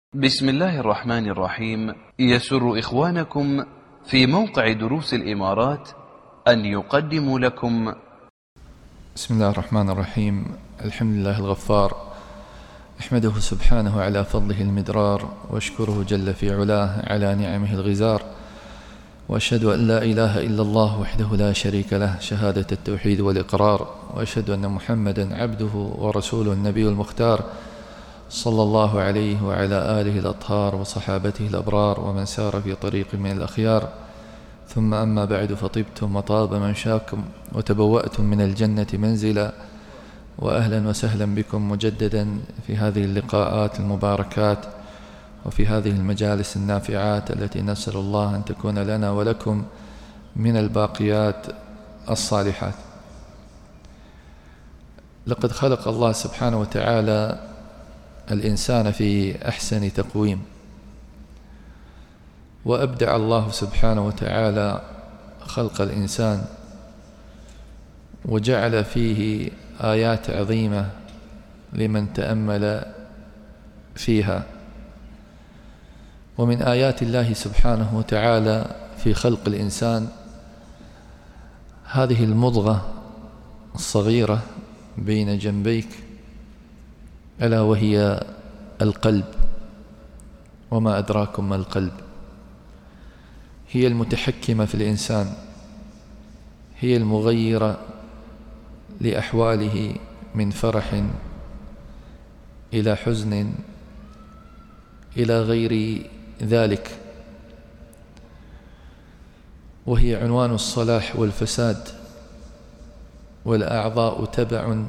بسم الله الرحمن الرحيم. يسر إخوانكم في موقع دروس الإمارات أن يقدموا لكم بسم الله الرحمن الرحيم. الحمد لله الغفار، أحمده سبحانه على فضله المدرار، واشكره جل في علاه على نعمه الغزار، وأشهد أن لا إله إلا الله وحده لا شريك له شهادة التوحيد والإقرار، وأشهد أن محمدا عبده ورسوله النبي المختار، صلى الله عليه وعلى آله الأطهار وصحابته الأبرار ومن سار في طريق من الأخيار. ثم أما بعد، فطبتم وطاب ممشاكم وتبوأتم من الجنة منزلا، وأهلا وسهلا بكم مجددا في هذه اللقاءات المباركات وفي هذه المجالس النافعات التي نسأل الله أن تكون لنا ولكم من الباقيات الصالحات. لقد خلق الله سبحانه وتعالى الإنسان في أحسن تقويم، وأبدع الله سبحانه وتعالى خلق الإنسان وجعل فيه آيات عظيمة لمن تأمل فيها. ومن آيات الله سبحانه وتعالى في خلق الإنسان هذه المضغة الصغيرة بين جنبيك، ألا وهي القلب. وما أدراكم ما القلب؟ هي المتحكمة في الإنسان، هي المغيرة لأحواله من فرح إلى حزن إلى غير ذلك، وهي عنوان الصلاح والفساد، والأعضاء تبع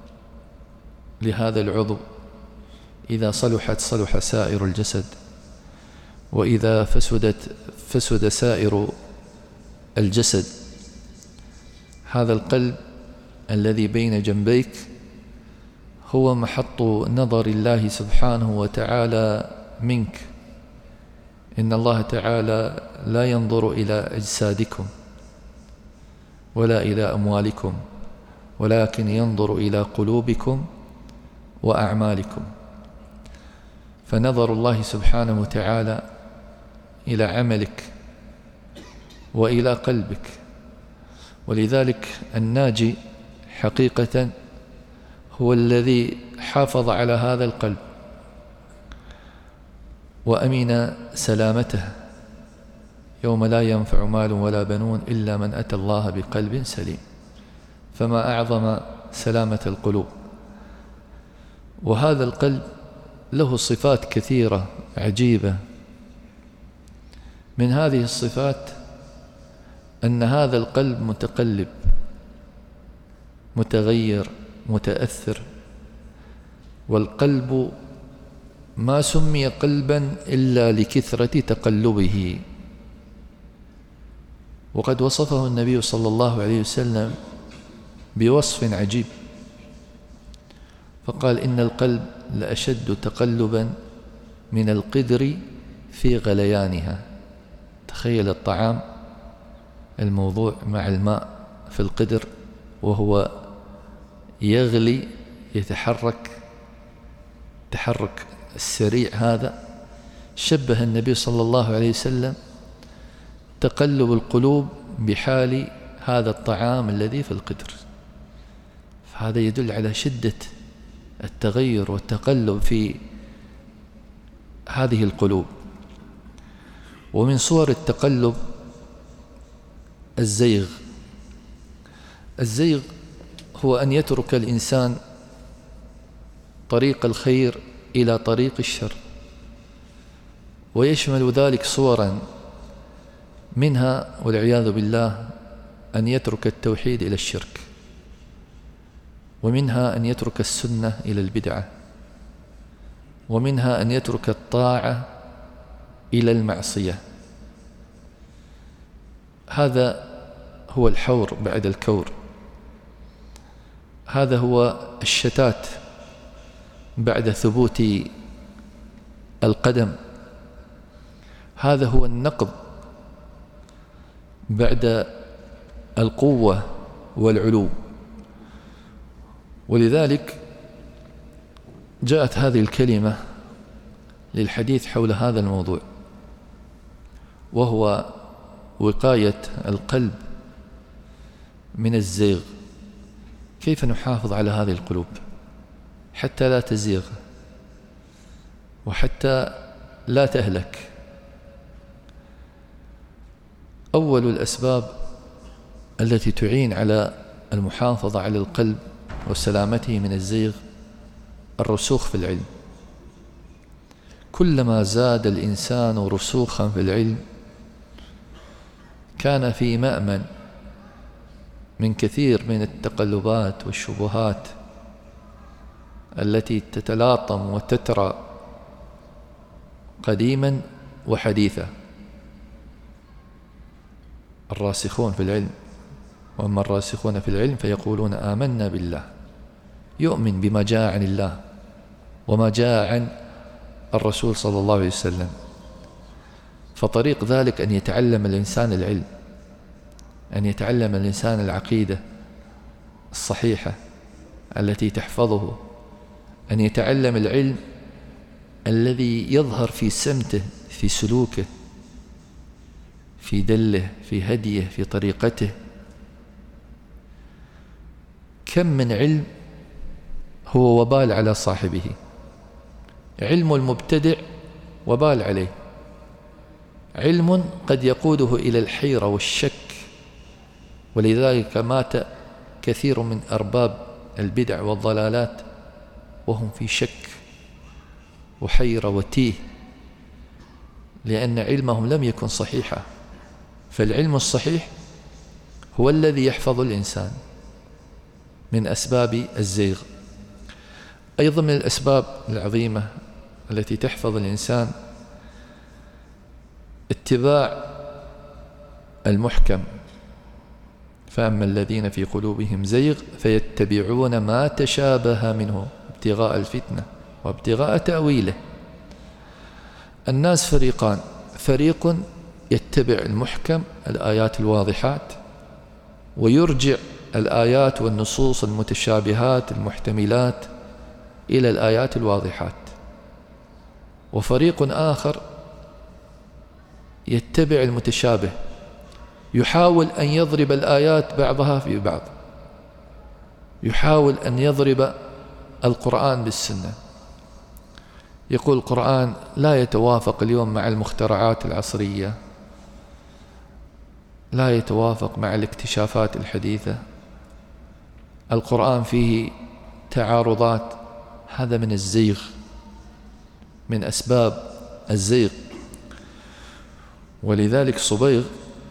لهذا العضو. إذا صلحت صلح سائر الجسد، وإذا فسدت فسد سائر الجسد. هذا القلب الذي بين جنبيك هو محط نظر الله سبحانه وتعالى منك. إن الله تعالى لا ينظر إلى أجسادكم ولا إلى أموالكم، ولكن ينظر إلى قلوبكم وأعمالكم. فنظر الله سبحانه وتعالى إلى عملك وإلى قلبك. ولذلك الناجي حقيقة هو الذي حافظ على هذا القلب وأمن سلامته يوم لا ينفع مال ولا بنون إلا من أتى الله بقلب سليم. فما أعظم سلامة القلوب. وهذا القلب له صفات كثيرة عجيبة. من هذه الصفات أن هذا القلب متقلب متغير متأثر. والقلب ما سمي قلبا إلا لكثرة تقلبه. وقد وصفه النبي صلى الله عليه وسلم بوصف عجيب، فقال: إن القلب لأشد تقلبا من القدر في غليانها. تخيل الطعام الموضوع مع الماء في القدر وهو يغلي يتحرك تحرك السريع. هذا شبه النبي صلى الله عليه وسلم تقلب القلوب بحال هذا الطعام الذي في القدر. فهذا يدل على شدة التغير والتقلب في هذه القلوب. ومن صور التقلب الزيغ. الزيغ هو أن يترك الإنسان طريق الخير إلى طريق الشر، ويشمل ذلك صورا منها والعياذ بالله أن يترك التوحيد إلى الشرك، ومنها أن يترك السنة إلى البدعة، ومنها أن يترك الطاعة إلى المعصية. هذا هو الحور بعد الكور. هذا هو الشتات بعد ثبوت القدم. هذا هو النقب بعد القوة والعلو. ولذلك جاءت هذه الكلمة للحديث حول هذا الموضوع، وهو وقاية القلب من الزيغ. كيف نحافظ على هذه القلوب حتى لا تزيغ وحتى لا تهلك؟ أول الأسباب التي تعين على المحافظة على القلب وسلامته من الزيغ الرسوخ في العلم. كلما زاد الإنسان رسوخا في العلم كان في مأمن من كثير من التقلبات والشبهات التي تتلاطم وتترى قديما وحديثا. الراسخون في العلم، وأما الراسخون في العلم فيقولون آمنا بالله، يؤمن بما جاء عن الله وما جاء عن الرسول صلى الله عليه وسلم. فطريق ذلك أن يتعلم الإنسان العلم، أن يتعلم الإنسان العقيدة الصحيحة التي تحفظه، أن يتعلم العلم الذي يظهر في سمته، في سلوكه، في دله، في هديه، في طريقته. كم من علم هو وبال على صاحبه، علم المبتدع وبال عليه، علم قد يقوده إلى الحيرة والشك. ولذلك مات كثير من أرباب البدع والضلالات وهم في شك وحيرة وتيه، لأن علمهم لم يكن صحيحا. فالعلم الصحيح هو الذي يحفظ الإنسان من أسباب الزيغ. أيضا من الأسباب العظيمة التي تحفظ الإنسان اتباع المحكم. فأما الذين في قلوبهم زيغ فيتبعون ما تشابه منه ابتغاء الفتنة وابتغاء تأويله. الناس فريقان: فريق يتبع المحكم، الآيات الواضحات، ويرجع الآيات والنصوص المتشابهات المحتملات إلى الآيات الواضحات. وفريق آخر يتبع المتشابه، يحاول أن يضرب الآيات بعضها في بعض، يحاول أن يضرب القرآن بالسنة. يقول القرآن لا يتوافق اليوم مع المخترعات العصرية، لا يتوافق مع الاكتشافات الحديثة، القرآن فيه تعارضات. هذا من الزيغ، من أسباب الزيغ. ولذلك صبيغ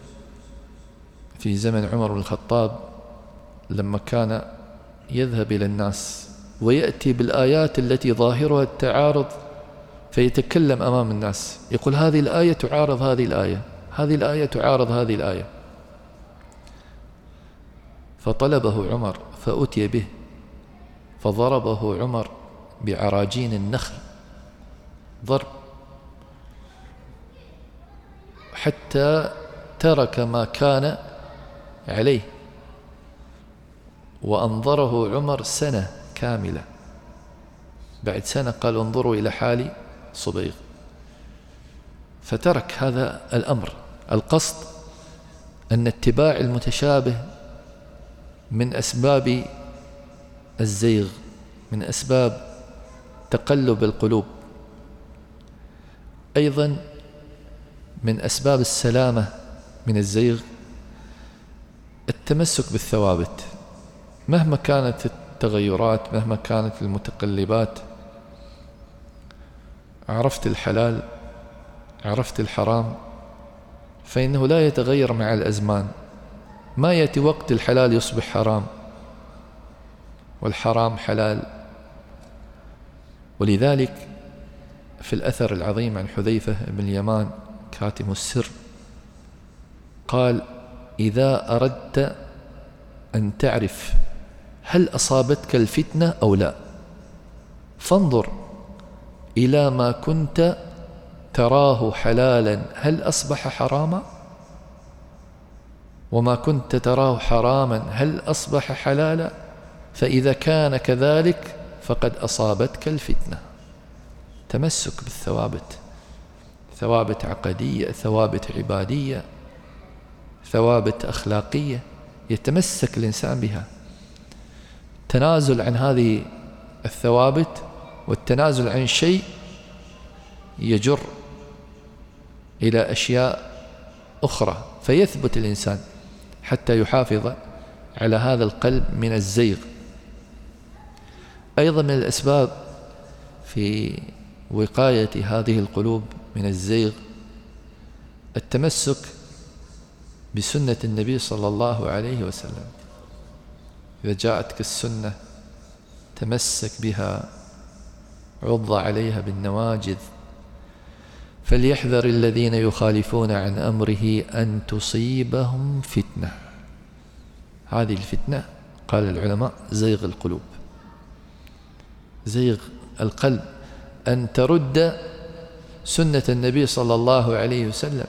في زمن عمر بن الخطاب لما كان يذهب إلى الناس ويأتي بالآيات التي ظاهرها التعارض فيتكلم أمام الناس، يقول هذه الآية تعارض هذه الآية، هذه الآية تعارض هذه الآية. فطلبه عمر فأتي به، فضربه عمر بعراجين النخل ضرب حتى ترك ما كان عليه، وأنظره عمر سنة كاملة. بعد سنة قال انظروا إلى حال صبيغ، فترك هذا الأمر. القصد أن اتباع المتشابه من أسباب الزيغ، من أسباب تقلب القلوب. أيضا من أسباب السلامة من الزيغ التمسك بالثوابت، مهما كانت التغيرات، مهما كانت المتقلبات. عرفت الحلال، عرفت الحرام، فإنه لا يتغير مع الأزمان. ما يأتي وقت الحلال يصبح حرام والحرام حلال. ولذلك في الأثر العظيم عن حذيفة بن اليمان كاتم السر قال: إذا أردت أن تعرف هل أصابتك الفتنة أو لا، فانظر إلى ما كنت تراه حلالا هل أصبح حراما، وما كنت تراه حراما هل أصبح حلالا، فإذا كان كذلك فقد أصابتك الفتنة. تمسك بالثوابت، ثوابت عقدية، ثوابت عبادية، ثوابت أخلاقية، يتمسك الإنسان بها. التنازل عن هذه الثوابت والتنازل عن شيء يجر إلى أشياء أخرى، فيثبت الإنسان حتى يحافظ على هذا القلب من الزيغ. أيضا من الأسباب في وقاية هذه القلوب من الزيغ التمسك بسنة النبي صلى الله عليه وسلم. إذا جاءتك السنة تمسك بها، عض عليها بالنواجذ. فليحذر الذين يخالفون عن أمره أن تصيبهم فتنة. هذه الفتنة قال العلماء زيغ القلوب، زيغ القلب، أن ترد سنة النبي صلى الله عليه وسلم.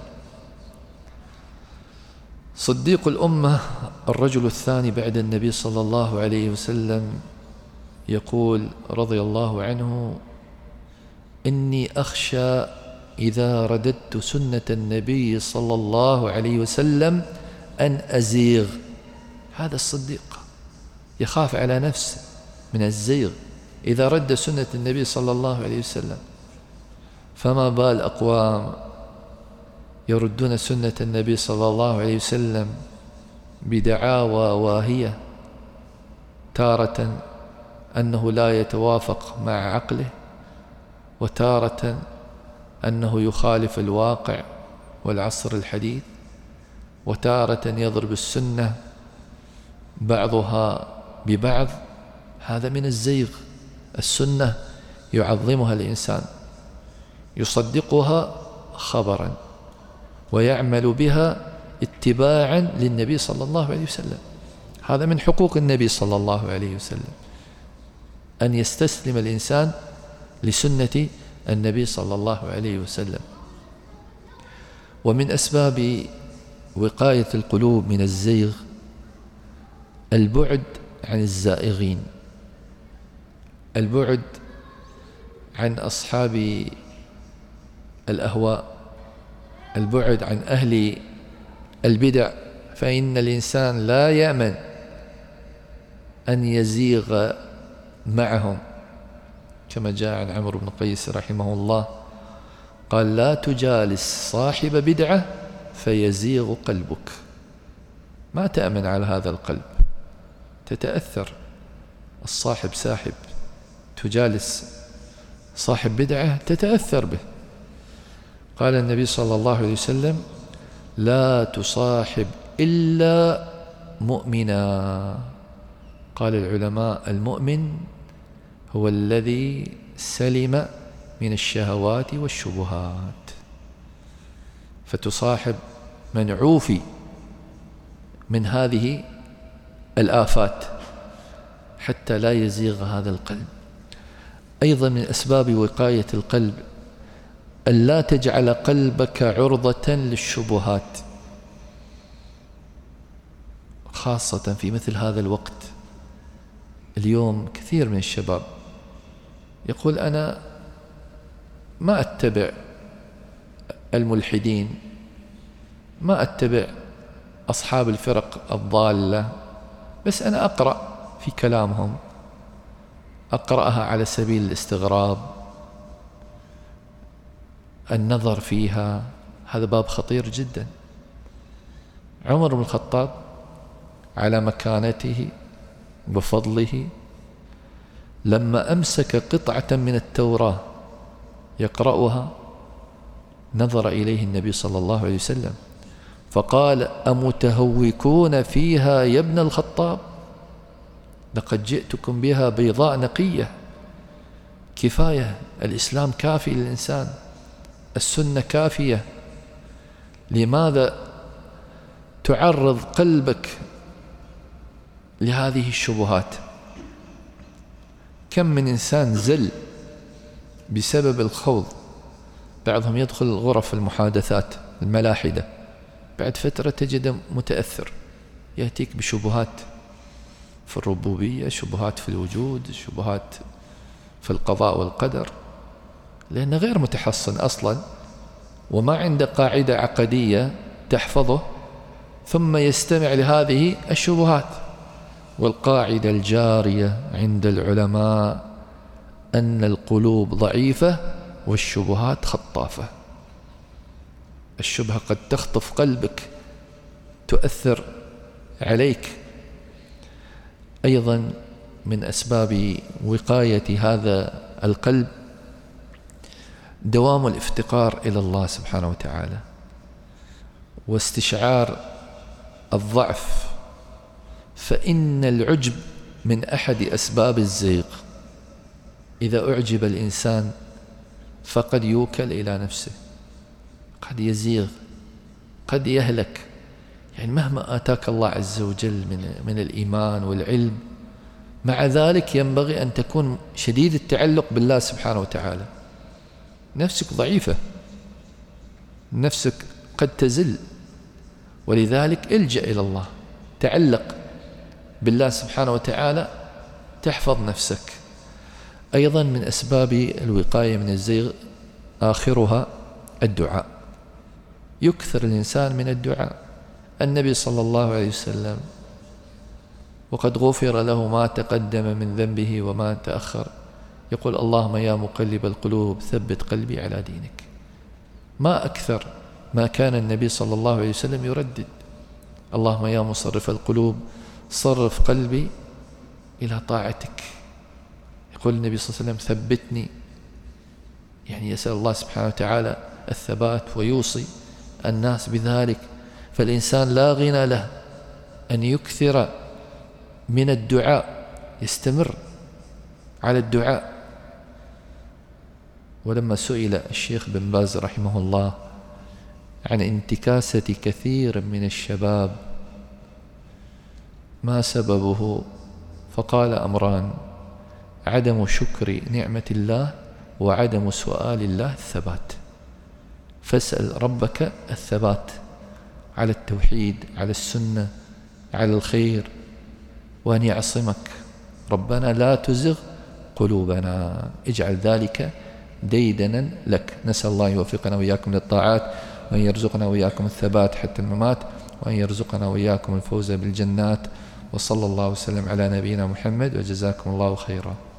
صديق الأمة الرجل الثاني بعد النبي صلى الله عليه وسلم يقول رضي الله عنه: إني أخشى إذا رددت سنة النبي صلى الله عليه وسلم أن أزيغ. هذا الصديق يخاف على نفسه من الزيغ إذا رد سنة النبي صلى الله عليه وسلم. فما بال أقوام يردون سنة النبي صلى الله عليه وسلم بدعاوى واهية، تارة أنه لا يتوافق مع عقله، وتارة أنه يخالف الواقع والعصر الحديث، وتارة يضرب السنة بعضها ببعض. هذا من الزيغ. السنة يعظمها الإنسان، يصدقها خبرا ويعمل بها اتباعا للنبي صلى الله عليه وسلم. هذا من حقوق النبي صلى الله عليه وسلم، أن يستسلم الإنسان لسنة النبي صلى الله عليه وسلم. ومن أسباب وقاية القلوب من الزيغ البعد عن الزائغين، البعد عن أصحاب الأهواء، البعد عن أهل البدع. فإن الإنسان لا يأمن أن يزيغ معهم، كما جاء عن عمرو بن قيس رحمه الله قال: لا تجالس صاحب بدعة فيزيغ قلبك. ما تأمن على هذا القلب، تتأثر. الصاحب ساحب، تجالس صاحب بدعة تتأثر به. قال النبي صلى الله عليه وسلم: لا تصاحب إلا مؤمنا. قال العلماء: المؤمن هو الذي سلم من الشهوات والشبهات. فتصاحب من عوفي من هذه الآفات حتى لا يزيغ هذا القلب. أيضا من أسباب وقاية القلب ألا تجعل قلبك عرضة للشبهات، خاصة في مثل هذا الوقت. اليوم كثير من الشباب يقول: أنا ما أتبع الملحدين، ما أتبع أصحاب الفرق الضالة، بس أنا أقرأ في كلامهم، أقرأها على سبيل الاستغراب، النظر فيها. هذا باب خطير جدا. عمر بن الخطاب على مكانته وفضله لما أمسك قطعة من التوراة يقرأها نظر إليه النبي صلى الله عليه وسلم فقال: أمتهوكون فيها يا ابن الخطاب؟ لقد جئتكم بها بيضاء نقية. كفاية، الإسلام كافي للإنسان، السنة كافية. لماذا تعرض قلبك لهذه الشبهات؟ كم من إنسان زل بسبب الخوض. بعضهم يدخل غرف المحادثات الملاحدة، بعد فترة تجد متأثر، يأتيك بشبهات في الربوبية، شبهات في الوجود، شبهات في القضاء والقدر. لأنه غير متحصن أصلا وما عنده قاعدة عقدية تحفظه، ثم يستمع لهذه الشبهات. والقاعدة الجارية عند العلماء أن القلوب ضعيفة والشبهات خطافة. الشبهة قد تخطف قلبك، تؤثر عليك. أيضا من أسباب وقاية هذا القلب دوام الافتقار إلى الله سبحانه وتعالى، واستشعار الضعف، فإن العجب من أحد أسباب الزيغ. إذا أعجب الإنسان فقد يوكل إلى نفسه، قد يزيغ، قد يهلك. يعني مهما آتاك الله عز وجل من الإيمان والعلم، مع ذلك ينبغي أن تكون شديد التعلق بالله سبحانه وتعالى. نفسك ضعيفة، نفسك قد تزل، ولذلك الجأ إلى الله، تعلق بالله سبحانه وتعالى تحفظ نفسك. أيضا من أسباب الوقاية من الزيغ آخرها الدعاء. يكثر الإنسان من الدعاء. النبي صلى الله عليه وسلم وقد غفر له ما تقدم من ذنبه وما تأخر يقول: اللهم يا مقلب القلوب ثبت قلبي على دينك. ما أكثر ما كان النبي صلى الله عليه وسلم يردد: اللهم يا مصرف القلوب صرف قلبي إلى طاعتك. يقول النبي صلى الله عليه وسلم: ثبتني، يعني يسأل الله سبحانه وتعالى الثبات ويوصي الناس بذلك. فالإنسان لا غنى له أن يكثر من الدعاء، يستمر على الدعاء. ولما سئل الشيخ بن باز رحمه الله عن انتكاسة كثير من الشباب ما سببه، فقال: أمران: عدم شكر نعمة الله، وعدم سؤال الله الثبات. فاسأل ربك الثبات على التوحيد، على السنة، على الخير، وأن يعصمك. ربنا لا تزغ قلوبنا، اجعل ذلك ديدنا لك. نسأل الله يوفقنا وإياكم للطاعات، وأن يرزقنا وإياكم الثبات حتى الممات، وأن يرزقنا وإياكم الفوز بالجنات. وصلى الله وسلم على نبينا محمد، وجزاكم الله خيرا.